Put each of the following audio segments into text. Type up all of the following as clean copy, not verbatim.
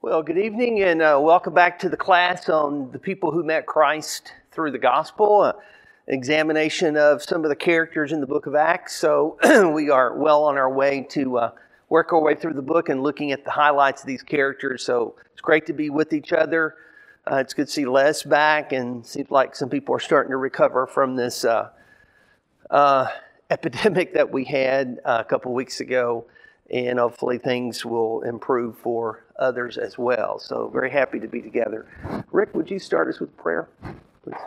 Well, good evening and welcome back to the class on the people who met Christ through the gospel, an examination of some of the characters in the book of Acts. So we are well on our way to work our way through the book and looking at the highlights of these characters. So it's great to be with each other. It's good to see Les back, and it seems like some people are starting to recover from this epidemic that we had a couple of weeks ago. And hopefully things will improve for others as well. So very happy to be together. Rick, would you start us with prayer, please?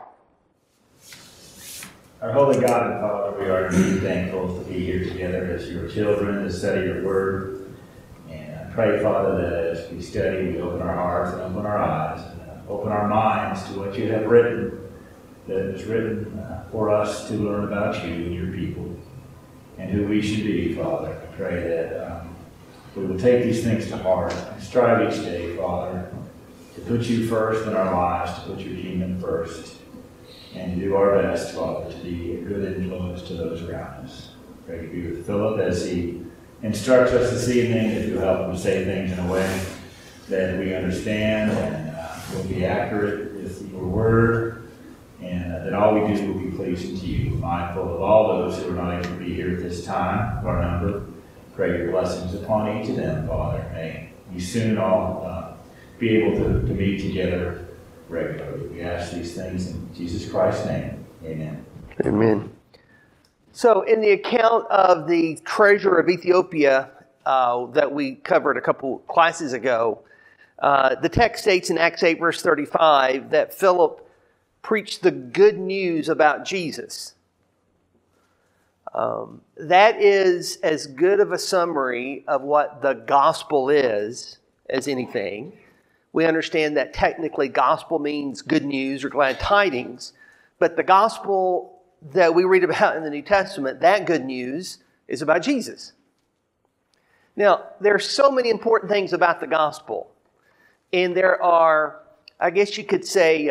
Our holy God and Father, we are indeed thankful to be here together as your children to study your word. And I pray, Father, that as we study, we open our hearts and open our eyes and open our minds to what you have written, that is written for us to learn about you and your people and who we should be, Father. I pray that we will take these things to heart and strive each day, Father, to put you first in our lives, to put your kingdom first, and to do our best, Father, to be a good influence to those around us. Pray to be with Philip as he instructs us this evening, that you'll help him say things in a way that we understand and will be accurate with your word, and that all we do will be pleasing to you. Mindful of all those who are not able to be here at this time, our number. Pray your blessings upon each of them, Father. May we soon all be able to meet together regularly. We ask these things in Jesus Christ's name. Amen. Amen. So in the account of the treasure of Ethiopia that we covered a couple classes ago, the text states in Acts 8, verse 35, that Philip preached the good news about Jesus. That is as good of a summary of what the gospel is as anything. We understand that technically gospel means good news or glad tidings, but the gospel that we read about in the New Testament, that good news is about Jesus. Now, there are so many important things about the gospel, and there are, I guess you could say,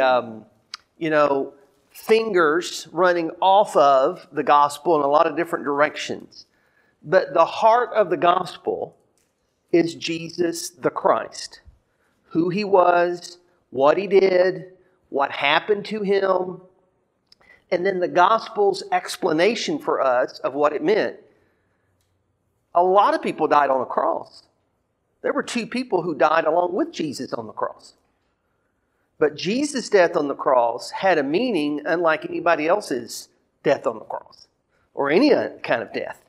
fingers running off of the gospel in a lot of different directions. But the heart of the gospel is Jesus the Christ. Who he was, what he did, what happened to him, and then the gospel's explanation for us of what it meant. A lot of people died on a cross. There were two people who died along with Jesus on the cross. But Jesus' death on the cross had a meaning unlike anybody else's death on the cross, or any kind of death.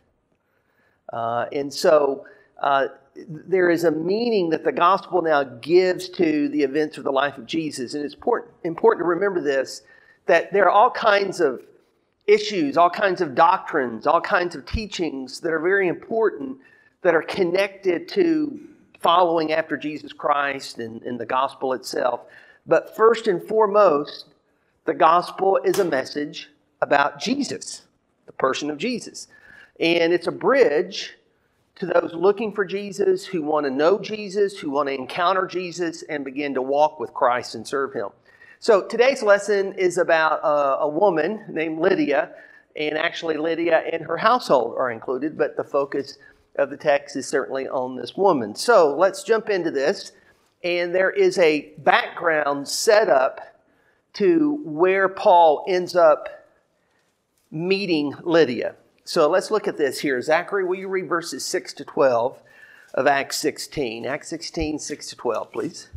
And so there is a meaning that the gospel now gives to the events of the life of Jesus. And it's important to remember this, that there are all kinds of issues, all kinds of doctrines, all kinds of teachings that are very important, that are connected to following after Jesus Christ and the gospel itself. But first and foremost, the gospel is a message about Jesus, the person of Jesus. And it's a bridge to those looking for Jesus, who want to know Jesus, who want to encounter Jesus and begin to walk with Christ and serve him. So today's lesson is about a woman named Lydia, and actually Lydia and her household are included, but the focus of the text is certainly on this woman. So let's jump into this. And there is a background set up to where Paul ends up meeting Lydia. So let's look at this here. Zachary, will you read verses 6 to 12 of Acts 16? Acts 16, 6 to 12, please.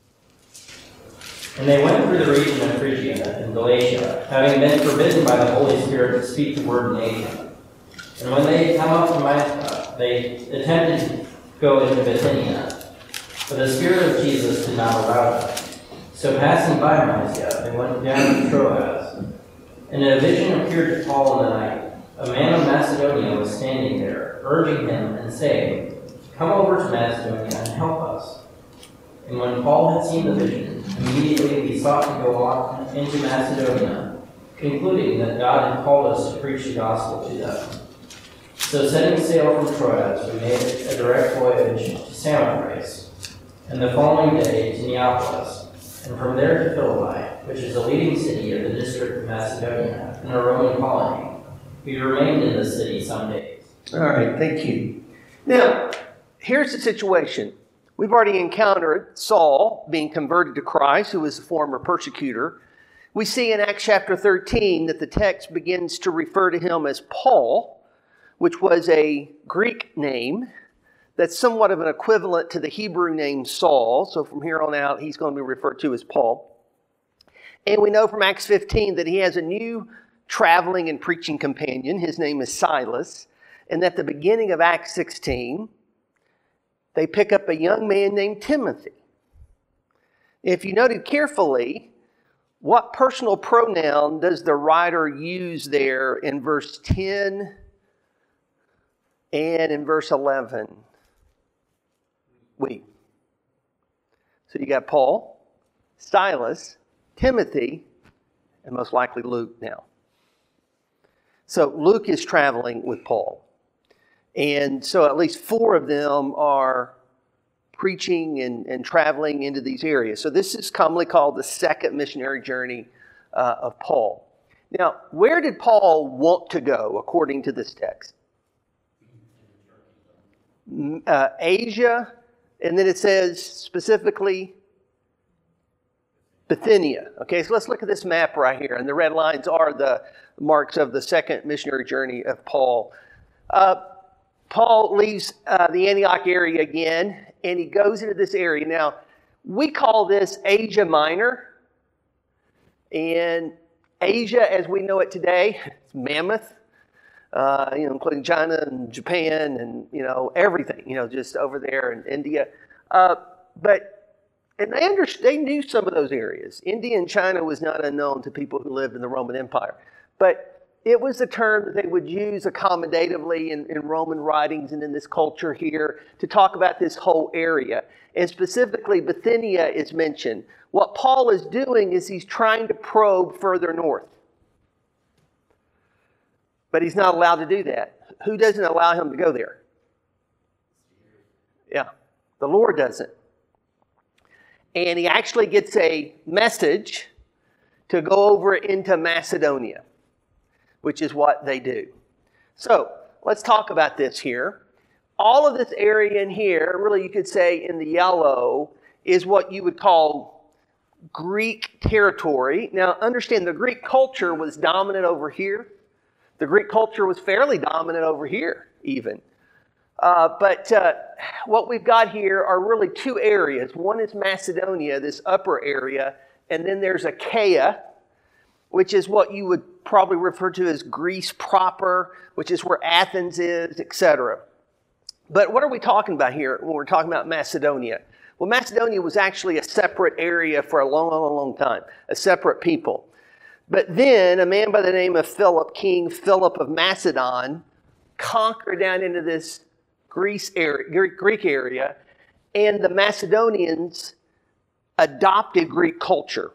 And they went through the region of Phrygia and Galatia, having been forbidden by the Holy Spirit to speak the word in Asia. And when they had come up to Mysia, they attempted to go into Bithynia, but the Spirit of Jesus did not allow them. So passing by Mysia, they went down to Troas. And a vision appeared to Paul in the night. A man of Macedonia was standing there, urging him and saying, "Come over to Macedonia and help us." And when Paul had seen the vision, immediately he sought to go on into Macedonia, concluding that God had called us to preach the gospel to them. So setting sail from Troas, we made a direct voyage to Samothrace, and the following day to Neapolis, and from there to Philippi, which is a leading city of the district of Macedonia, and a Roman colony. We remained in the city some days. All right, thank you. Now, here's the situation. We've already encountered Saul being converted to Christ, who was a former persecutor. We see in Acts chapter 13 that the text begins to refer to him as Paul, which was a Greek name that's somewhat of an equivalent to the Hebrew name Saul. So from here on out, he's going to be referred to as Paul. And we know from Acts 15 that he has a new traveling and preaching companion. His name is Silas. And at the beginning of Acts 16, they pick up a young man named Timothy. If you noted carefully, what personal pronoun does the writer use there in verse 10 and in verse 11? We. So you got Paul, Silas, Timothy, and most likely Luke now. So Luke is traveling with Paul. And so at least 4 of them are preaching and traveling into these areas. So this is commonly called the second missionary journey of Paul. Now, where did Paul want to go according to this text? Asia, and then it says specifically Bithynia. Okay, so let's look at this map right here. And the red lines are the marks of the second missionary journey of Paul. Paul leaves the Antioch area again, and he goes into this area. Now, we call this Asia Minor. And Asia, as we know it today, it's mammoth, including China and Japan and, everything, just over there in India. And they knew some of those areas. India and China was not unknown to people who lived in the Roman Empire. But it was a term that they would use accommodatively in Roman writings and in this culture here to talk about this whole area. And specifically, Bithynia is mentioned. What Paul is doing is he's trying to probe further north. But he's not allowed to do that. Who doesn't allow him to go there? Yeah, the Lord doesn't. And he actually gets a message to go over into Macedonia, which is what they do. So let's talk about this here. All of this area in here, really you could say in the yellow, is what you would call Greek territory. Now understand, the Greek culture was dominant over here. The Greek culture was fairly dominant over here even. But what we've got here are really 2 areas. One is Macedonia, this upper area, and then there's Achaia, which is what you would probably refer to as Greece proper, which is where Athens is, etc. But what are we talking about here when we're talking about Macedonia? Well, Macedonia was actually a separate area for a long, long, long time, a separate people. But then a man by the name of Philip, King Philip of Macedon, conquered down into this Greek area, and the Macedonians adopted Greek culture.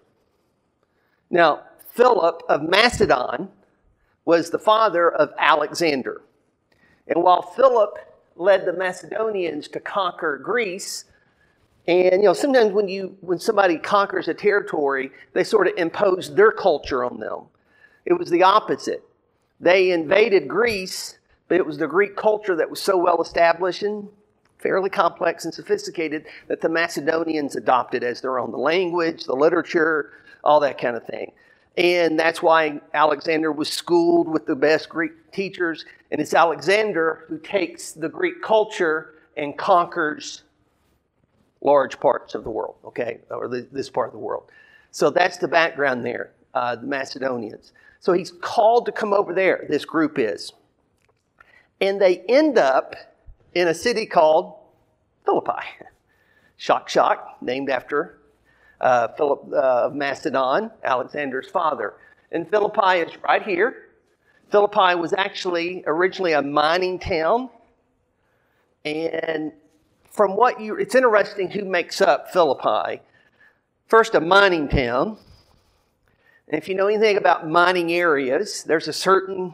Now, Philip of Macedon was the father of Alexander. And while Philip led the Macedonians to conquer Greece, and sometimes when somebody conquers a territory, they sort of impose their culture on them. It was the opposite. They invaded Greece, but it was the Greek culture that was so well established and fairly complex and sophisticated that the Macedonians adopted as their own. The language, the literature, all that kind of thing. And that's why Alexander was schooled with the best Greek teachers. And it's Alexander who takes the Greek culture and conquers large parts of the world, okay, or this part of the world. So that's the background there, the Macedonians. So he's called to come over there, this group is. And they end up in a city called Philippi. Shock, shock, named after Philip of Macedon, Alexander's father. And Philippi is right here. Philippi was actually originally a mining town. And from it's interesting who makes up Philippi. First, a mining town. And if you know anything about mining areas, there's a certain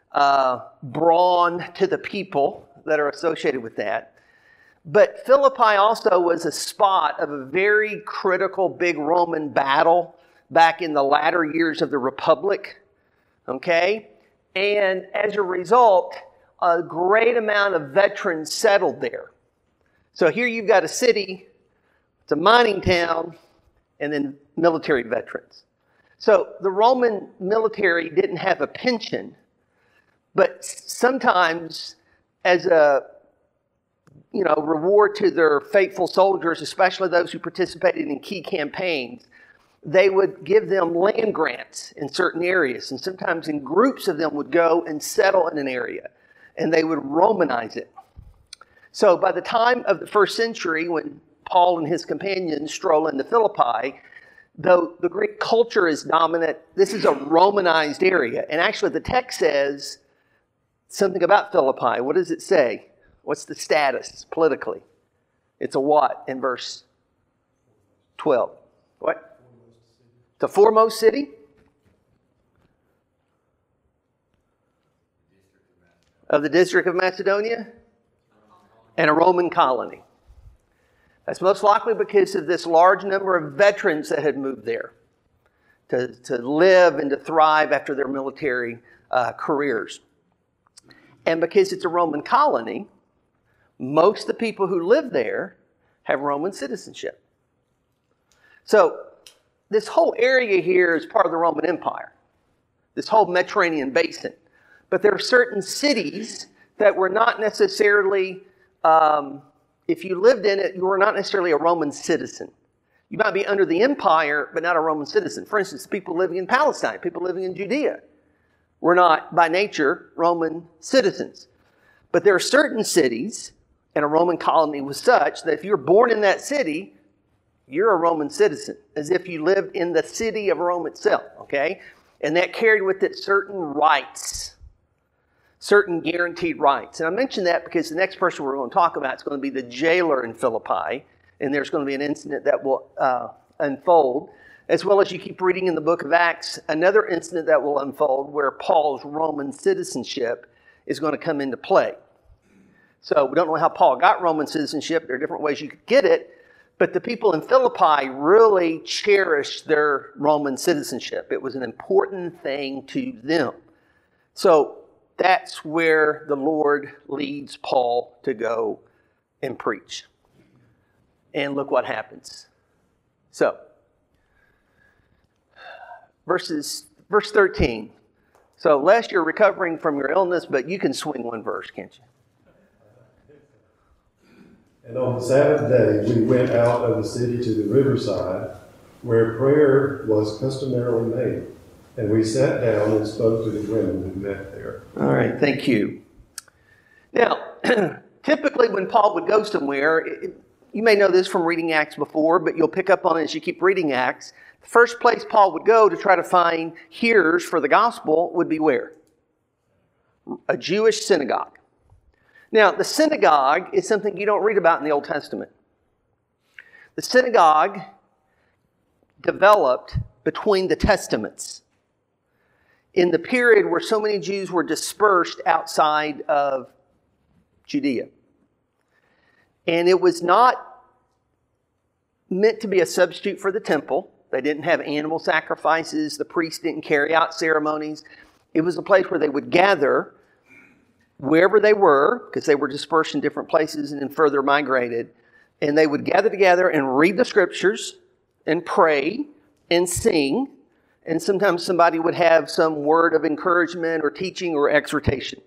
brawn to the people that are associated with that. But Philippi also was a spot of a very critical big Roman battle back in the latter years of the Republic. Okay? And as a result, a great amount of veterans settled there. So here you've got a city, it's a mining town, and then military veterans. So the Roman military didn't have a pension, but sometimes as a reward to their faithful soldiers, especially those who participated in key campaigns, they would give them land grants in certain areas. And sometimes in groups of them would go and settle in an area. And they would Romanize it. So by the time of the first century, when Paul and his companions stroll into Philippi, though the Greek culture is dominant, this is a Romanized area. And actually the text says something about Philippi. What does it say? What's the status politically? It's a what in verse 12? What? The foremost city of the District of Macedonia and a Roman colony. That's most likely because of this large number of veterans that had moved there to live and to thrive after their military careers. And because it's a Roman colony, most of the people who live there have Roman citizenship. So this whole area here is part of the Roman Empire, this whole Mediterranean basin. But there are certain cities that were not necessarily, if you lived in it, you were not necessarily a Roman citizen. You might be under the empire, but not a Roman citizen. For instance, people living in Palestine, people living in Judea, were not by nature Roman citizens. But there are certain cities, and a Roman colony was such that if you're born in that city, you're a Roman citizen, as if you lived in the city of Rome itself, okay? And that carried with it certain rights, certain guaranteed rights. And I mention that because the next person we're going to talk about is going to be the jailer in Philippi, and there's going to be an incident that will unfold, as well as you keep reading in the book of Acts, another incident that will unfold where Paul's Roman citizenship is going to come into play. So we don't know how Paul got Roman citizenship. There are different ways you could get it. But the people in Philippi really cherished their Roman citizenship. It was an important thing to them. So that's where the Lord leads Paul to go and preach. And look what happens. So, verse 13. So, Les, you're recovering from your illness, but you can swing one verse, can't you? And on the Sabbath day, we went out of the city to the riverside, where prayer was customarily made. And we sat down and spoke to the women who met there. All right, thank you. Now, typically when Paul would go somewhere, you may know this from reading Acts before, but you'll pick up on it as you keep reading Acts. The first place Paul would go to try to find hearers for the gospel would be where? A Jewish synagogue. Now, the synagogue is something you don't read about in the Old Testament. The synagogue developed between the Testaments in the period where so many Jews were dispersed outside of Judea. And it was not meant to be a substitute for the temple. They didn't have animal sacrifices. The priests didn't carry out ceremonies. It was a place where they would gather wherever they were, because they were dispersed in different places and then further migrated. And they would gather together and read the scriptures and pray and sing. And sometimes somebody would have some word of encouragement or teaching or exhortation.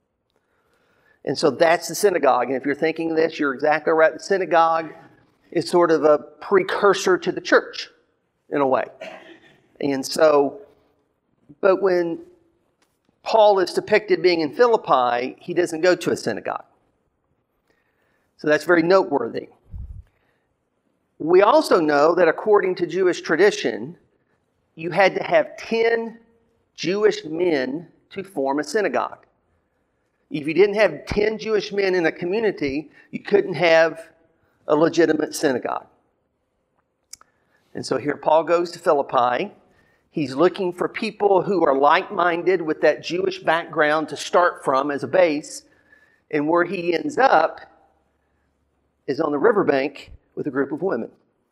And so that's the synagogue. And if you're thinking this, you're exactly right. The synagogue is sort of a precursor to the church in a way. And so, but when Paul is depicted being in Philippi, he doesn't go to a synagogue. So that's very noteworthy. We also know that according to Jewish tradition, you had to have 10 Jewish men to form a synagogue. If you didn't have 10 Jewish men in a community, you couldn't have a legitimate synagogue. And so here Paul goes to Philippi. He's looking for people who are like-minded with that Jewish background to start from as a base. And where he ends up is on the riverbank with a group of women.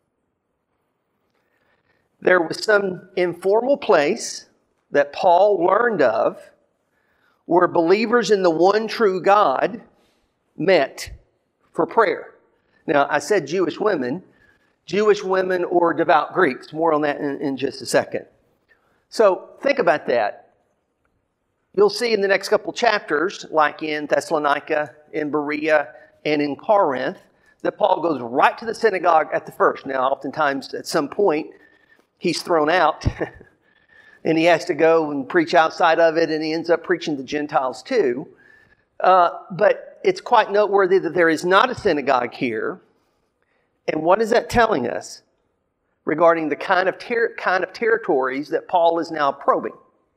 There was some informal place that Paul learned of where believers in the one true God met for prayer. Now, I said Jewish women or devout Greeks. More on that in just a second. So think about that. You'll see in the next couple chapters, like in Thessalonica, in Berea, and in Corinth, that Paul goes right to the synagogue at the first. Now, oftentimes at some point, he's thrown out and he has to go and preach outside of it, and he ends up preaching to Gentiles too. But it's quite noteworthy that there is not a synagogue here. And what is that telling us regarding the kind of territories that Paul is now probing?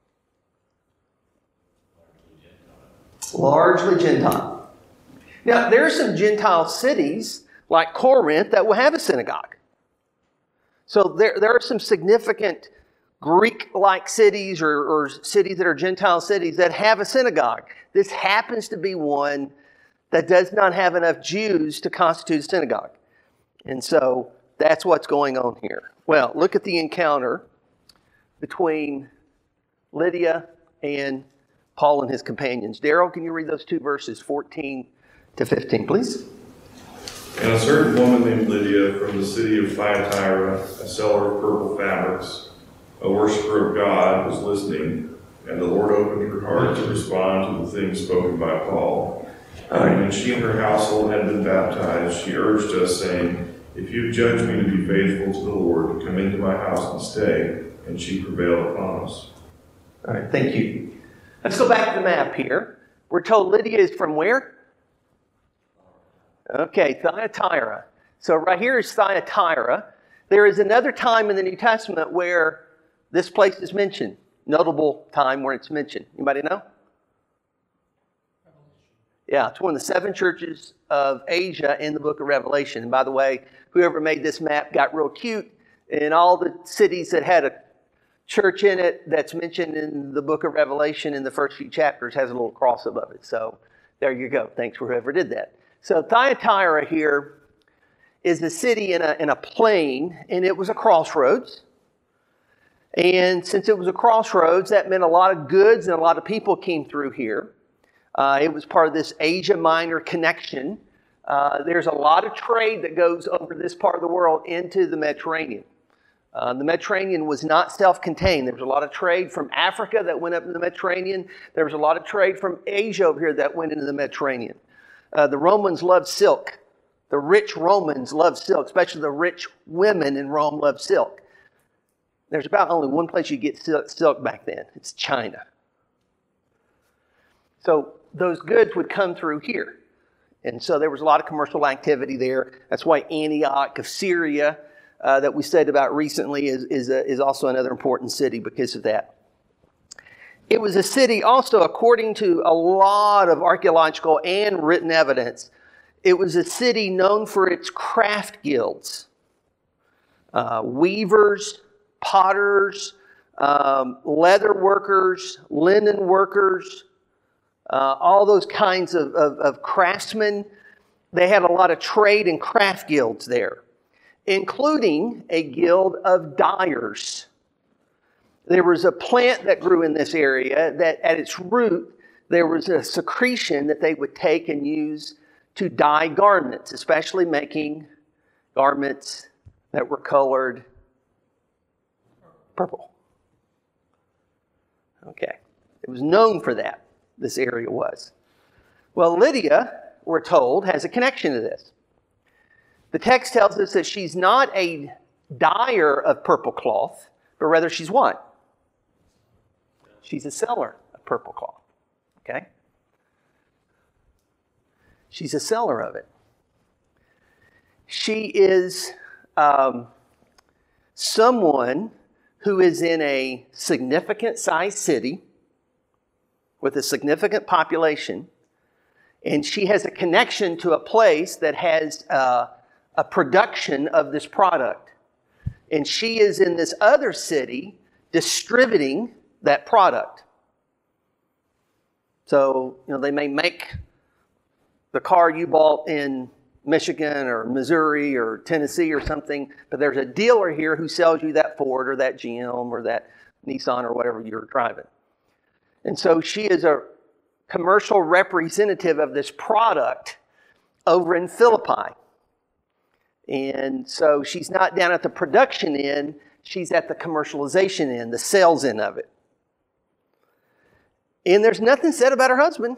Largely Gentile. Now, there are some Gentile cities like Corinth that will have a synagogue. So there are some significant Greek-like cities or cities that are Gentile cities that have a synagogue. This happens to be one that does not have enough Jews to constitute a synagogue. And so that's what's going on here. Well, look at the encounter between Lydia and Paul and his companions. Daryl, can you read those two verses, 14 to 15, please? And a certain woman named Lydia from the city of Thyatira, a seller of purple fabrics, a worshiper of God, was listening, and the Lord opened her heart to respond to the things spoken by Paul. And when she and her household had been baptized, she urged us, saying, "If you judge me to be faithful to the Lord, come into my house and stay." And she prevailed upon us. All right, thank you. Let's go back to the map here. We're told Lydia is from where? Okay, Thyatira. So right here is Thyatira. There is another time in the New Testament where this place is mentioned. Notable time where it's mentioned. Anybody know? Yeah, it's one of the 7 churches of Asia in the book of Revelation. And by the way, whoever made this map got real cute. And all the cities that had a church in it that's mentioned in the book of Revelation in the first few chapters has a little cross above it. So there you go. Thanks for whoever did that. So Thyatira here is a city in a plain, and it was a crossroads. And since it was a crossroads, that meant a lot of goods and a lot of people came through here. It was part of this Asia Minor connection. There's a lot of trade that goes over this part of the world into the Mediterranean. The Mediterranean was not self-contained. There was a lot of trade from Africa that went up into the Mediterranean. There was a lot of trade from Asia over here that went into the Mediterranean. The Romans loved silk. The rich Romans loved silk, especially the rich women in Rome loved silk. There's about only one place you get silk back then. It's China. So those goods would come through here. And so there was a lot of commercial activity there. That's why Antioch of Syria, that we said about recently, is also another important city because of that. It was a city also, according to a lot of archaeological and written evidence, it was a city known for its craft guilds. Weavers, potters, leather workers, linen workers, all those kinds of craftsmen. They had a lot of trade and craft guilds there, including a guild of dyers. There was a plant that grew in this area that at its root, there was a secretion that they would take and use to dye garments, especially making garments that were colored purple. Okay. It was known for that, this area was. Well, Lydia, we're told, has a connection to this. The text tells us that she's not a dyer of purple cloth, but rather she's what? She's a seller of purple cloth. Okay? She's a seller of it. She is someone who is in a significant sized city with a significant population, and she has a connection to a place that has a production of this product. And she is in this other city distributing that product. So, they may make the car you bought in Michigan or Missouri or Tennessee or something, but there's a dealer here who sells you that Ford or that GM or that Nissan or whatever you're driving. And so she is a commercial representative of this product over in Philippi. And so she's not down at the production end, she's at the commercialization end, the sales end of it. And there's nothing said about her husband.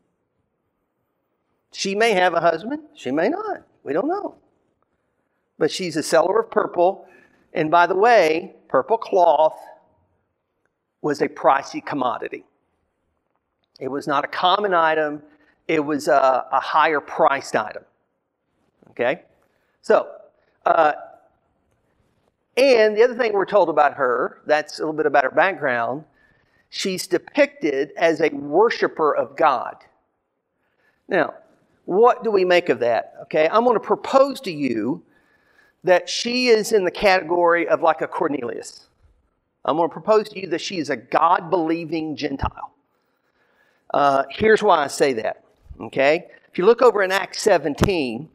She may have a husband, she may not. We don't know. But she's a seller of purple. And by the way, purple cloth was a pricey commodity. It was not a common item. It was a higher priced item. Okay? So, and the other thing we're told about her, that's a little bit about her background, she's depicted as a worshiper of God. Now, what do we make of that? Okay, I'm going to propose to you that she is in the category of like a Cornelius. I'm going to propose to you that she is a God-believing Gentile. Here's why I say that. Okay, if you look over in Acts 17,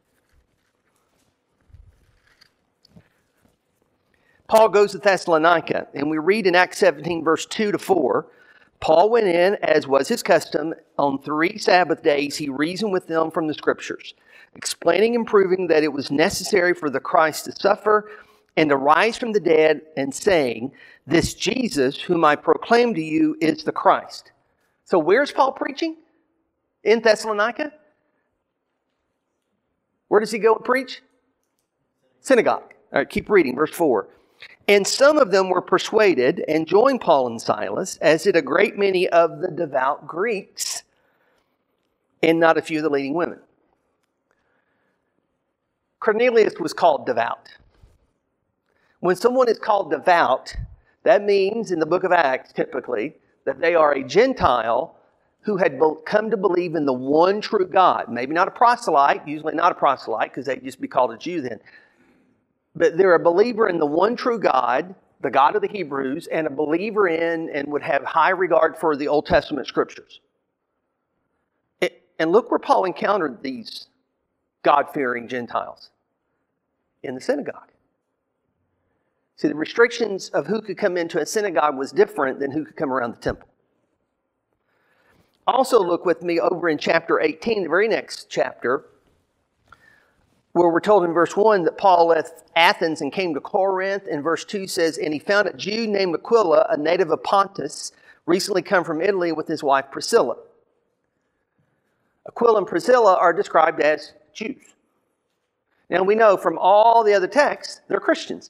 Paul goes to Thessalonica, and we read in Acts 17, verse 2 to 4, Paul went in, as was his custom, on 3 Sabbath days he reasoned with them from the Scriptures, explaining and proving that it was necessary for the Christ to suffer and to rise from the dead, and saying, this Jesus, whom I proclaim to you, is the Christ. So where's Paul preaching? In Thessalonica? Where does he go and preach? Synagogue. All right, keep reading, verse 4. And some of them were persuaded and joined Paul and Silas, as did a great many of the devout Greeks, and not a few of the leading women. Cornelius was called devout. When someone is called devout, that means in the book of Acts, typically, that they are a Gentile who had come to believe in the one true God. Maybe not a proselyte, usually not a proselyte, because they'd just be called a Jew then. But they're a believer in the one true God, the God of the Hebrews, and a believer in and would have high regard for the Old Testament Scriptures. And look where Paul encountered these God-fearing Gentiles. In the synagogue. See, the restrictions of who could come into a synagogue was different than who could come around the temple. Also look with me over in chapter 18, the very next chapter, where we're told in verse 1 that Paul left Athens and came to Corinth. And verse 2 says, and he found a Jew named Aquila, a native of Pontus, recently come from Italy with his wife Priscilla. Aquila and Priscilla are described as Jews. Now we know from all the other texts, they're Christians.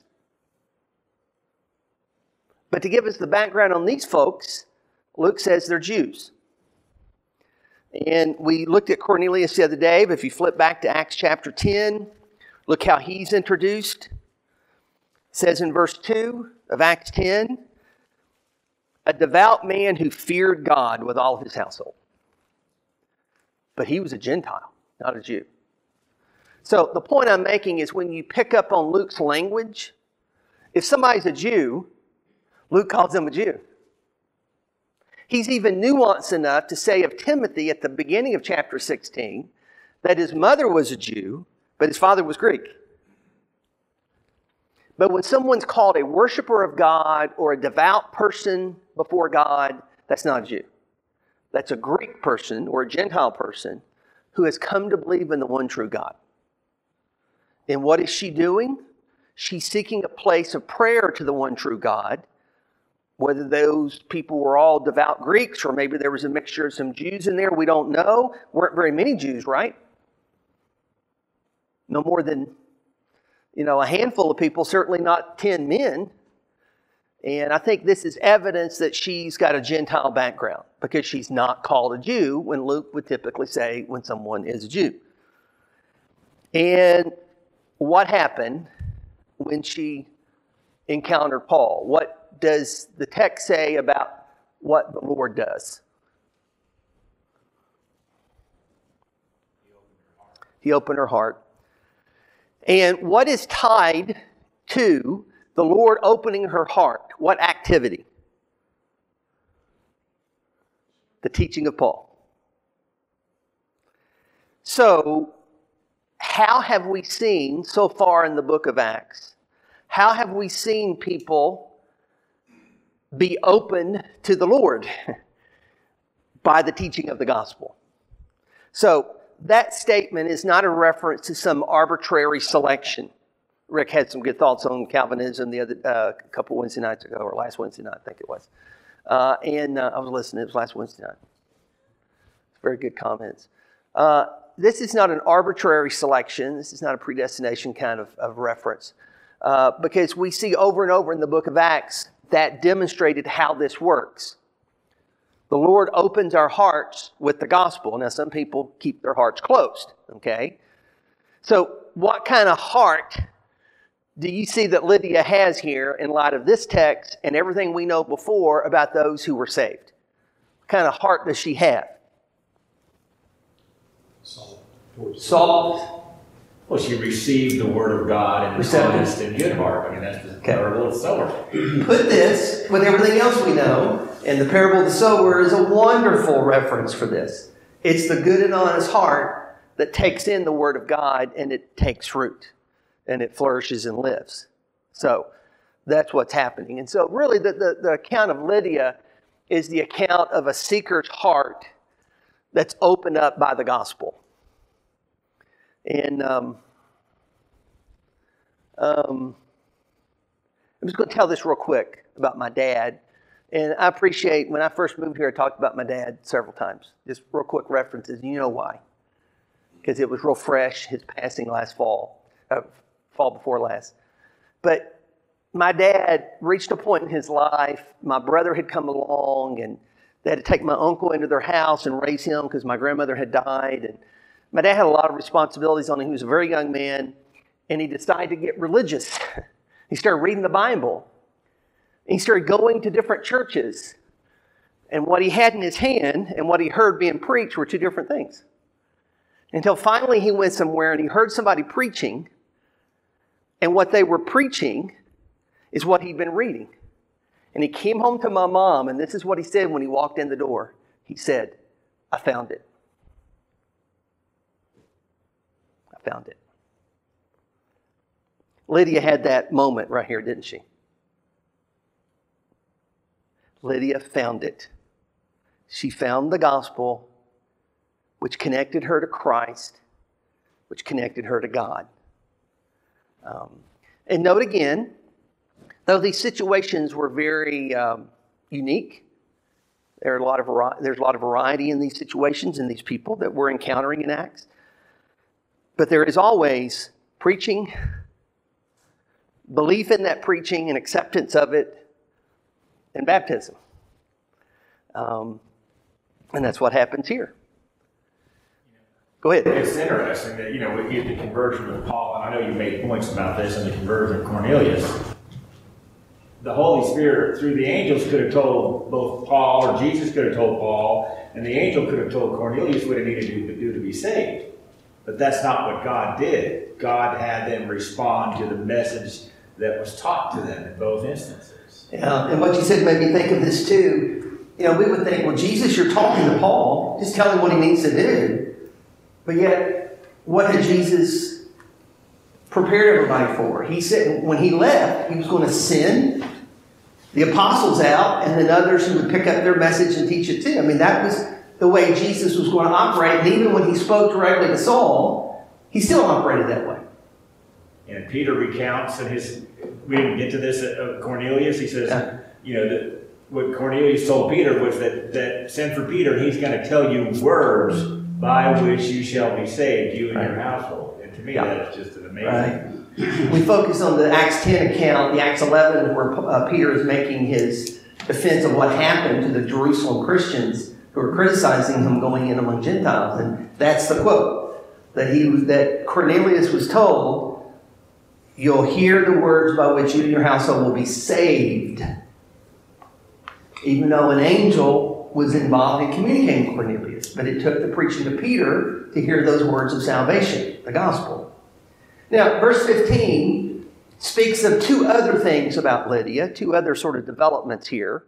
But to give us the background on these folks, Luke says they're Jews. And we looked at Cornelius the other day, but if you flip back to Acts chapter 10, look how he's introduced. It says in verse 2 of Acts 10, a devout man who feared God with all his household. But he was a Gentile, not a Jew. So the point I'm making is when you pick up on Luke's language, if somebody's a Jew, Luke calls them a Jew. He's even nuanced enough to say of Timothy at the beginning of chapter 16 that his mother was a Jew, but his father was Greek. But when someone's called a worshiper of God or a devout person before God, that's not a Jew. That's a Greek person or a Gentile person who has come to believe in the one true God. And what is she doing? She's seeking a place of prayer to the one true God. Whether those people were all devout Greeks or maybe there was a mixture of some Jews in there, we don't know. Weren't very many Jews, right? No more than, a handful of people, certainly not 10 men. And I think this is evidence that she's got a Gentile background because she's not called a Jew when Luke would typically say when someone is a Jew. And what happened when she encountered Paul? What does the text say about what the Lord does? He opened her heart. And what is tied to the Lord opening her heart? What activity? The teaching of Paul. So, how have we seen so far in the book of Acts? How have we seen people be open to the Lord? By the teaching of the gospel. So, that statement is not a reference to some arbitrary selection. Rick had some good thoughts on Calvinism the other couple Wednesday nights ago, or last Wednesday night, I think it was. And I was listening. It was last Wednesday night. Very good comments. This is not an arbitrary selection. This is not a predestination kind of reference. Because we see over and over in the book of Acts that demonstrated how this works. The Lord opens our hearts with the gospel. Now, some people keep their hearts closed, okay? So, what kind of heart do you see that Lydia has here in light of this text and everything we know before about those who were saved? What kind of heart does she have? Salt. Well, she received the word of God in an honest and good heart. I mean, that's the parable of the sower. Put this with everything else we know, and the parable of the sower is a wonderful reference for this. It's the good and honest heart that takes in the word of God and it takes root and it flourishes and lives. So that's what's happening. And so really the account of Lydia is the account of a seeker's heart that's opened up by the gospel. And I'm just going to tell this real quick about my dad. And I appreciate, when I first moved here, I talked about my dad several times. Just real quick references. You know why? Because it was real fresh, his passing last fall before last. But my dad reached a point in his life, my brother had come along, and they had to take my uncle into their house and raise him because my grandmother had died. And my dad had a lot of responsibilities on him. He was a very young man, and he decided to get religious. He started reading the Bible. He started going to different churches. And what he had in his hand and what he heard being preached were two different things. Until finally he went somewhere and he heard somebody preaching, and what they were preaching is what he'd been reading. And he came home to my mom, and this is what he said when he walked in the door. He said, "I found it. I found it." Lydia had that moment right here, didn't she? Lydia found it. She found the gospel, which connected her to Christ, which connected her to God. And note again, though these situations were very unique, there's a lot of variety in these situations and these people that we're encountering in Acts. But there is always preaching, belief in that preaching and acceptance of it, and baptism. And that's what happens here. Go ahead. It's interesting that, we get the conversion of Paul, and I know you made points about this in the conversion of Cornelius. The Holy Spirit, through the angels, could have told both Paul, or Jesus could have told Paul, and the angel could have told Cornelius what he needed to do to be saved. But that's not what God did. God had them respond to the message that was taught to them in both instances. Yeah, and what you said made me think of this too. We would think, well, Jesus, you're talking to Paul. Just tell him what he needs to do. But yet, what had Jesus prepared everybody for? He said when he left, he was going to send the apostles out and then others who would pick up their message and teach it too. I mean, that was the way Jesus was going to operate. And even when he spoke directly to Saul, he still operated that way. And Peter recounts, and we didn't get to this at Cornelius. He says, that what Cornelius told Peter was that send for Peter, and he's going to tell you words by which you shall be saved, you and your household. And to me, that is just an amazing. Right. We focus on the Acts 10 account, the Acts 11, where Peter is making his defense of what happened to the Jerusalem Christians who were criticizing him going in among Gentiles. And that's the quote, that Cornelius was told, "You'll hear the words by which you and your household will be saved." Even though an angel was involved in communicating with Cornelius. But it took the preaching of Peter to hear those words of salvation, the gospel. Now, verse 15 speaks of two other things about Lydia, two other sort of developments here.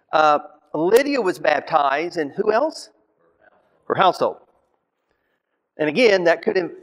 Lydia was baptized, and who else? Her household. And again, that could have...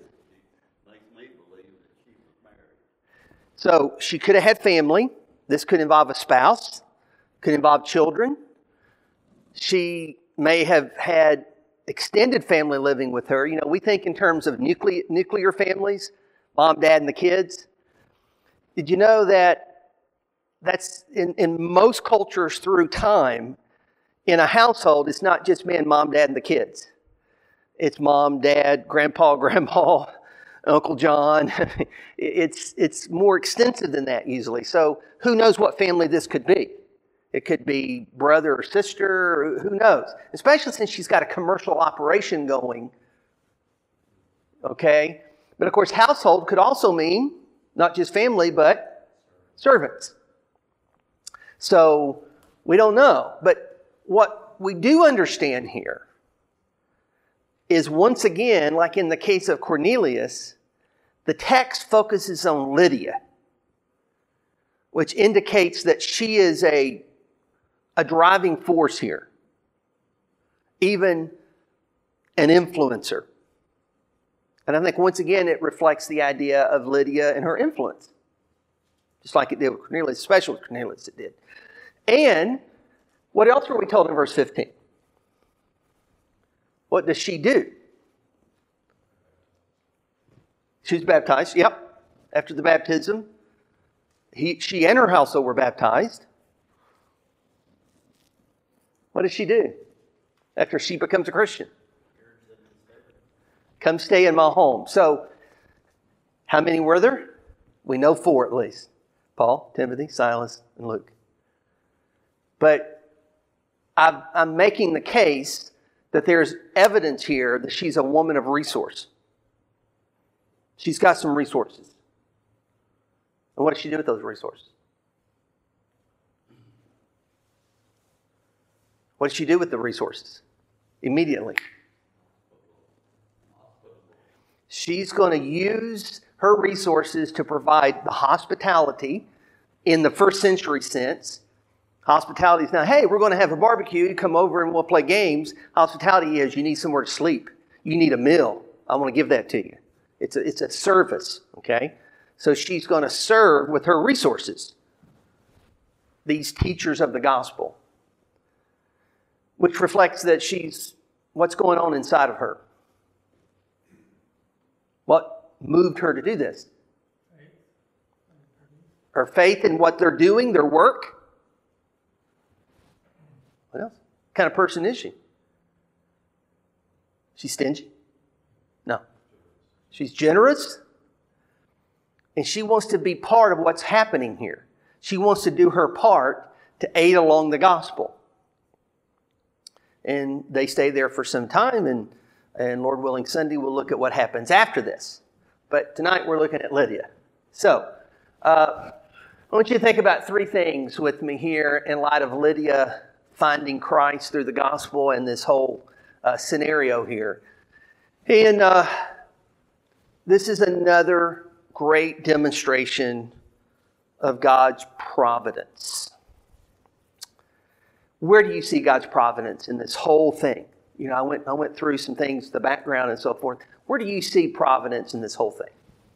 So, she could have had family. This could involve a spouse. Could involve children. She may have had extended family living with her. You know, we think in terms of nuclear families, mom, dad, and the kids. Did you know that that's in most cultures through time, in a household, it's not just man, mom, dad, and the kids. It's mom, dad, grandpa, grandma, Uncle John. It's more extensive than that usually. So who knows what family this could be? It could be brother or sister, who knows? Especially since she's got a commercial operation going. Okay? But of course, household could also mean not just family, but servants. So we don't know. But what we do understand here is, once again, like in the case of Cornelius, the text focuses on Lydia, which indicates that she is a driving force here, even an influencer. And I think once again it reflects the idea of Lydia and her influence, just like it did with Cornelius, especially with Cornelius it did. And what else were we told in verse 15? What does she do? She was baptized, yep. After the baptism, she and her household were baptized. What does she do after she becomes a Christian? Come stay in my home. So, how many were there? We know 4 at least. Paul, Timothy, Silas, and Luke. But I'm making the case that there's evidence here that she's a woman of resource. She's got some resources. And what does she do with those resources? What does she do with the resources? Immediately. She's going to use her resources to provide the hospitality in the first century sense. Hospitality is not, hey, we're going to have a barbecue, you come over and we'll play games. Hospitality is, you need somewhere to sleep. You need a meal. I want to give that to you. It's a service, okay? So she's going to serve with her resources these teachers of the gospel, which reflects that what's going on inside of her. What moved her to do this? Her faith in what they're doing, their work. What else? What kind of person is she? She's stingy? No. She's generous. And she wants to be part of what's happening here. She wants to do her part to aid along the gospel. And they stay there for some time, and Lord willing, Sunday we'll look at what happens after this. But tonight we're looking at Lydia. So, I want you to think about 3 things with me here in light of Lydia finding Christ through the gospel and this whole scenario here. And this is another great demonstration of God's providence. Where do you see God's providence in this whole thing? You know, I went through some things, the background and so forth. Where do you see providence in this whole thing?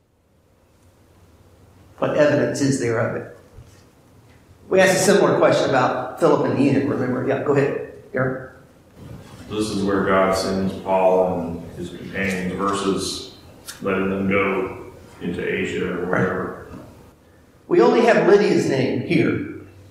What evidence is there of it? We asked a similar question about Philip and the eunuch, remember? Yeah, go ahead, Aaron. This is where God sends Paul and his companions versus letting them go into Asia or wherever. We only have Lydia's name here.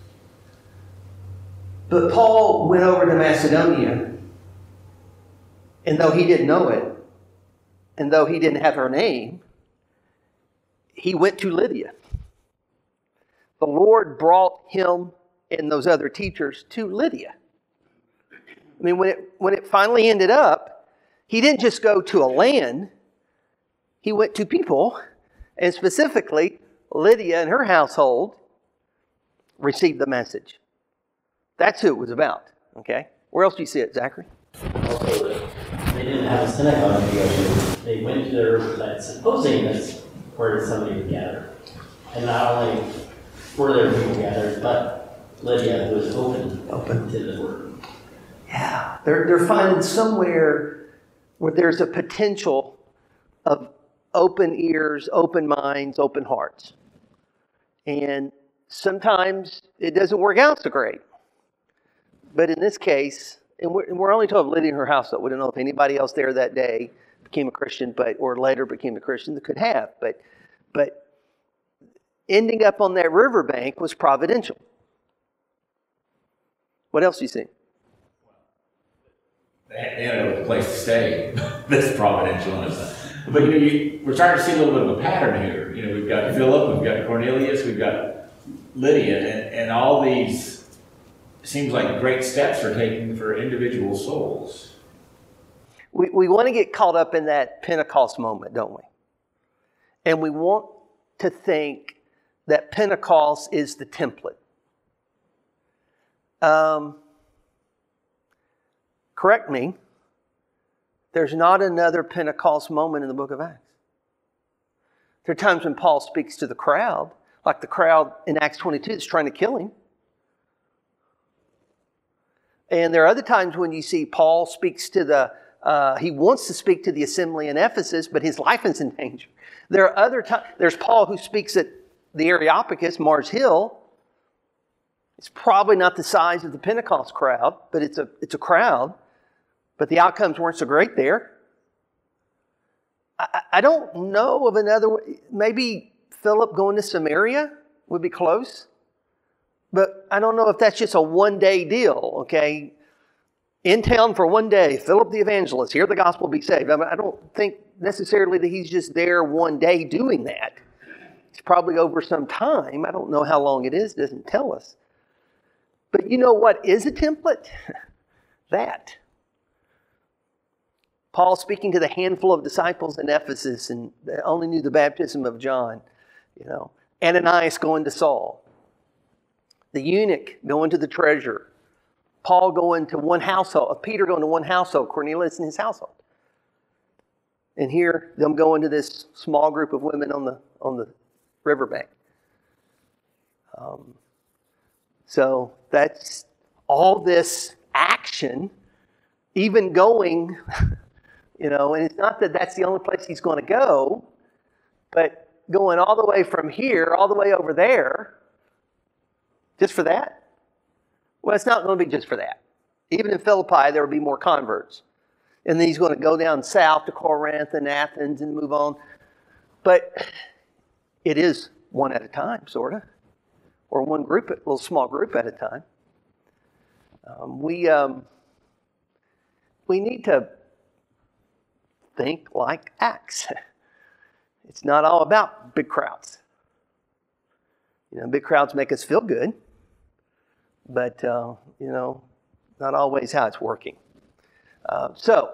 But Paul went over to Macedonia, and though he didn't know it, and though he didn't have her name, he went to Lydia. The Lord brought him and those other teachers to Lydia. I mean, when it finally ended up, he didn't just go to a land, he went to people, and specifically Lydia and her household received the message. That's who it was about, okay? Where else do you see it, Zachary? Also, they didn't have a synagogue in the ocean. They went to their riverside, supposing that's where somebody would gather. And not only were there people gathered, but Lydia was open to the word. Yeah, they're finding somewhere where there's a potential of open ears, open minds, open hearts. And sometimes it doesn't work out so great. But in this case, And we're only told of Lydia and her household. We don't know if anybody else there that day became a Christian, or later became a Christian that could have. But ending up on that riverbank was providential. What else do you see? They had a place to stay. That's providential. But we're starting to see a little bit of a pattern here. We've got Philip, we've got Cornelius, we've got Lydia, and all these seems like great steps are taken for individual souls. We want to get caught up in that Pentecost moment, don't we? And we want to think that Pentecost is the template. Correct me. There's not another Pentecost moment in the book of Acts. There are times when Paul speaks to the crowd, like the crowd in Acts 22 that's trying to kill him. And there are other times when you see Paul speaks to he wants to speak to the assembly in Ephesus, but his life is in danger. There are other times, there's Paul who speaks at the Areopagus, Mars Hill. It's probably not the size of the Pentecost crowd, but it's a crowd. But the outcomes weren't so great there. I don't know of another way. Maybe Philip going to Samaria would be close. But I don't know if that's just a one-day deal, okay? In town for one day, Philip the evangelist, hear the gospel, be saved. I don't think necessarily that he's just there one day doing that. It's probably over some time. I don't know how long it is. It doesn't tell us. But you know what is a template? That. Paul speaking to the handful of disciples in Ephesus and they only knew the baptism of John. Ananias going to Saul. The eunuch going to the treasurer. Paul going to one household. Peter going to one household. Cornelius and his household. And here, them going to this small group of women on the riverbank. So that's all this action, even going, and it's not that that's the only place he's going to go, but going all the way from here, all the way over there, just for that? Well, it's not going to be just for that. Even in Philippi, there will be more converts. And then he's going to go down south to Corinth and Athens and move on. But it is one at a time, sort of. Or one group, a little small group at a time. We need to think like Acts. It's not all about big crowds. Big crowds make us feel good. But, not always how it's working. So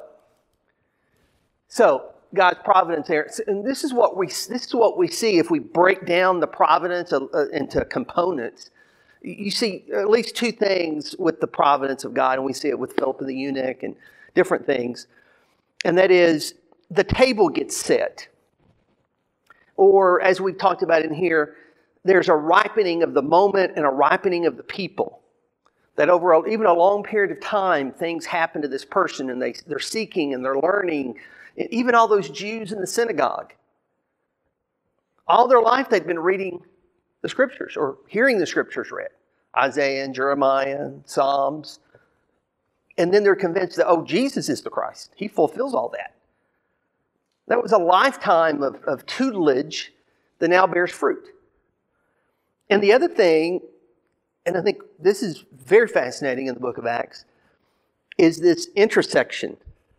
God's providence there, and this is what we see if we break down the providence into components. You see at least two things with the providence of God, and we see it with Philip and the eunuch and different things. And that is, the table gets set. Or, as we've talked about in here, there's a ripening of the moment and a ripening of the people. That over even a long period of time, things happen to this person and they're seeking and they're learning. Even all those Jews in the synagogue. All their life they've been reading the Scriptures or hearing the Scriptures read. Isaiah and Jeremiah and Psalms. And then they're convinced that, Jesus is the Christ. He fulfills all that. That was a lifetime of tutelage that now bears fruit. And the other thing, and I think this is very fascinating in the book of Acts, is this intersection.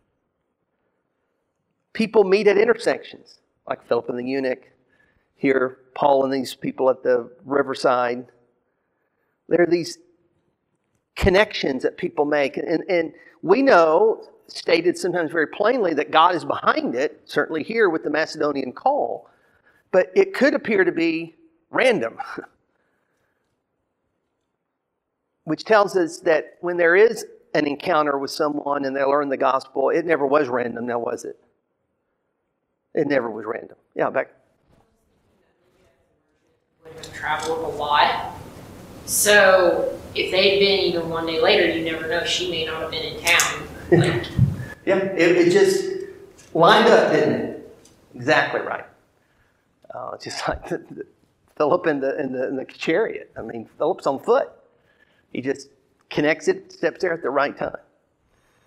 People meet at intersections, like Philip and the eunuch. Here, Paul and these people at the riverside. There are these connections that people make. And we know, stated sometimes very plainly, that God is behind it, certainly here with the Macedonian call. But it could appear to be random. Which tells us that when there is an encounter with someone and they learn the gospel, it never was random, now was it? It never was random. Yeah, back. Would have traveled a lot. So if they had been even one day later, you never know. She may not have been in town. Yeah, it just lined up, didn't it? Exactly right. Just like Philip in the chariot. I mean, Philip's on foot. He just connects it, steps there at the right time.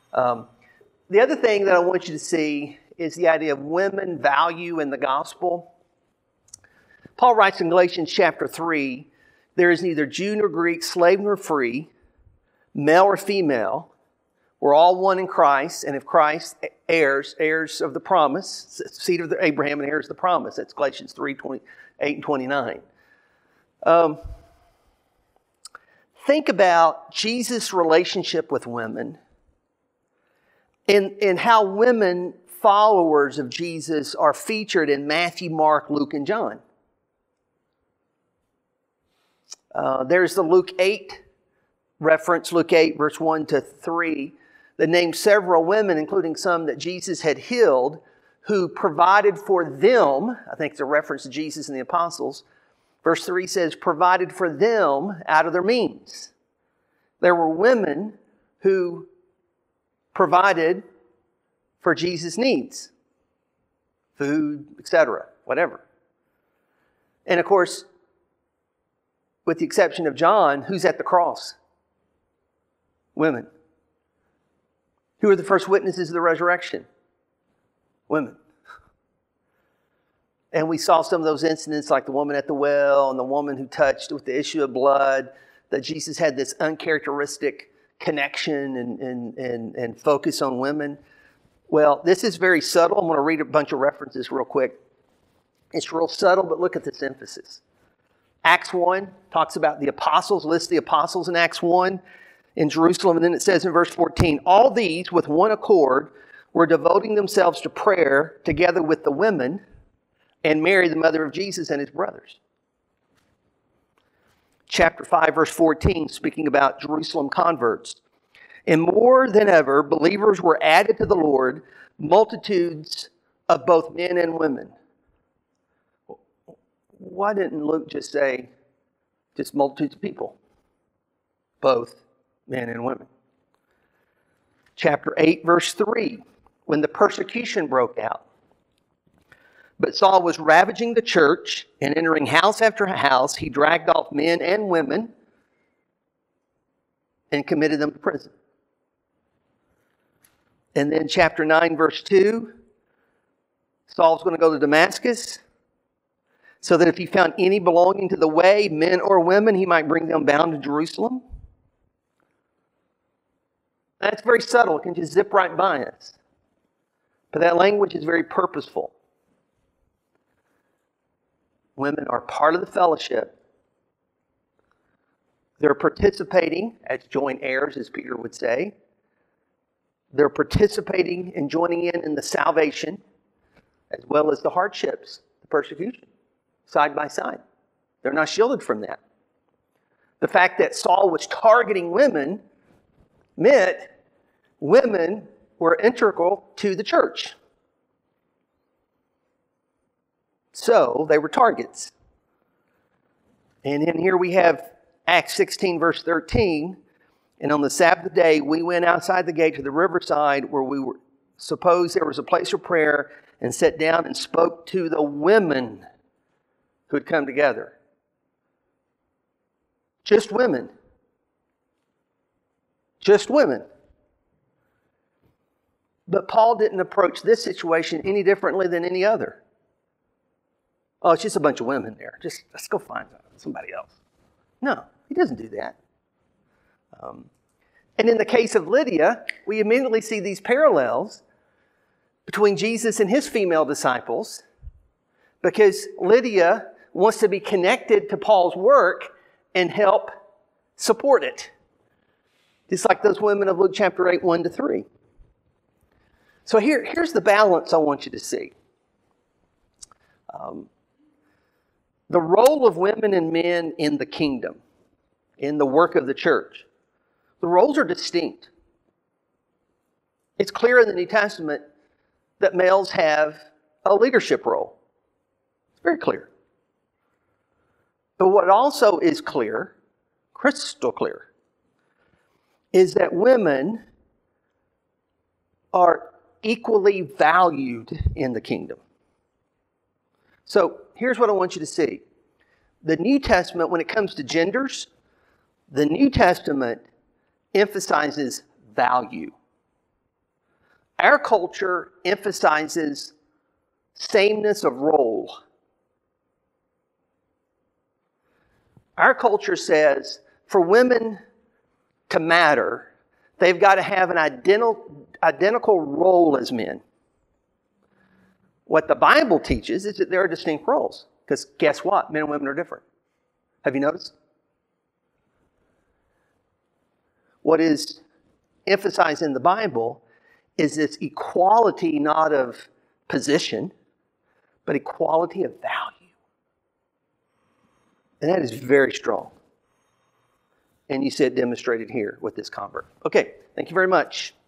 The other thing that I want you to see is the idea of women value in the gospel. Paul writes in Galatians chapter 3, there is neither Jew nor Greek, slave nor free, male or female. We're all one in Christ, and if Christ heirs of the promise, seed of Abraham and heirs of the promise. That's Galatians 3:28 and 29. Think about Jesus' relationship with women and how women followers of Jesus are featured in Matthew, Mark, Luke, and John. There's the Luke 8 reference, Luke 8, verse 1 to 3, that names several women, including some that Jesus had healed, who provided for them. I think it's a reference to Jesus and the apostles. Verse 3 says, provided for them out of their means. There were women who provided for Jesus' needs. Food, etc., whatever. And of course, with the exception of John, who's at the cross? Women. Who are the first witnesses of the resurrection? Women. And we saw some of those incidents like the woman at the well and the woman who touched with the issue of blood, that Jesus had this uncharacteristic connection and focus on women. Well, this is very subtle. I'm going to read a bunch of references real quick. It's real subtle, but look at this emphasis. Acts 1 talks about the apostles, lists the apostles in Acts 1 in Jerusalem. And then it says in verse 14, all these with one accord were devoting themselves to prayer together with the women and Mary, the mother of Jesus, and his brothers. Chapter 5, verse 14, speaking about Jerusalem converts. And more than ever, believers were added to the Lord, multitudes of both men and women. Why didn't Luke just say, just multitudes of people? Both men and women. Chapter 8, verse 3, when the persecution broke out. But Saul was ravaging the church and entering house after house. He dragged off men and women and committed them to prison. And then chapter 9, verse 2, Saul's going to go to Damascus so that if he found any belonging to the way, men or women, he might bring them bound to Jerusalem. That's very subtle. It can just zip right by us. But that language is very purposeful. Women are part of the fellowship. They're participating as joint heirs, as Peter would say. They're participating and joining in the salvation, as well as the hardships, the persecution, side by side. They're not shielded from that. The fact that Saul was targeting women meant women were integral to the church. So they were targets. And in here we have Acts 16, verse 13. And on the Sabbath day, we went outside the gate to the riverside where we were supposed there was a place of prayer, and sat down and spoke to the women who had come together. Just women. Just women. But Paul didn't approach this situation any differently than any other. Oh, it's just a bunch of women there. Just let's go find somebody else. No, he doesn't do that. And in the case of Lydia, we immediately see these parallels between Jesus and his female disciples, because Lydia wants to be connected to Paul's work and help support it. Just like those women of Luke chapter 8, 1 to 3. So here's the balance I want you to see. The role of women and men in the kingdom, in the work of the church. The roles are distinct. It's clear in the New Testament that males have a leadership role. It's very clear. But what also is clear, crystal clear, is that women are equally valued in the kingdom. So here's what I want you to see. The New Testament, when it comes to genders, the New Testament emphasizes value. Our culture emphasizes sameness of role. Our culture says for women to matter, they've got to have an identical role as men. What the Bible teaches is that there are distinct roles. Because guess what? Men and women are different. Have you noticed? What is emphasized in the Bible is this equality not of position, but equality of value. And that is very strong. And you see it demonstrated here with this convert. Okay, thank you very much.